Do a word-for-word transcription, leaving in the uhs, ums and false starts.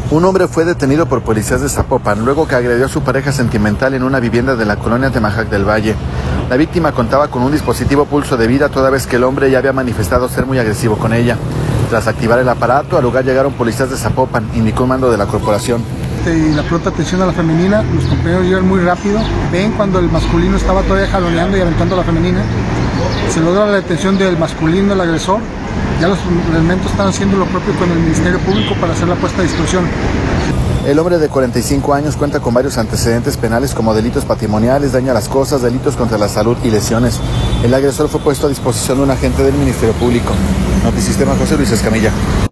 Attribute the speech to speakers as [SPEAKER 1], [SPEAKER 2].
[SPEAKER 1] Un hombre fue detenido por policías de Zapopan luego que agredió a su pareja sentimental en una vivienda de la colonia Temajac del Valle. La víctima contaba con un dispositivo pulso de vida toda vez que el hombre ya había manifestado ser muy agresivo con ella. Tras activar el aparato, al lugar llegaron policías de Zapopan, indicó un mando de la corporación.
[SPEAKER 2] Y la pronta atención a la femenina, los compañeros llegan muy rápido, ven cuando el masculino estaba todavía jaloneando y aventando a la femenina, se logra la detención del masculino, el agresor, ya los elementos están haciendo lo propio con el Ministerio Público para hacer la puesta a disposición.
[SPEAKER 1] El hombre de cuarenta y cinco años cuenta con varios antecedentes penales como delitos patrimoniales, daño a las cosas, delitos contra la salud y lesiones. El agresor fue puesto a disposición de un agente del Ministerio Público. Notisistema, José Luis Escamilla.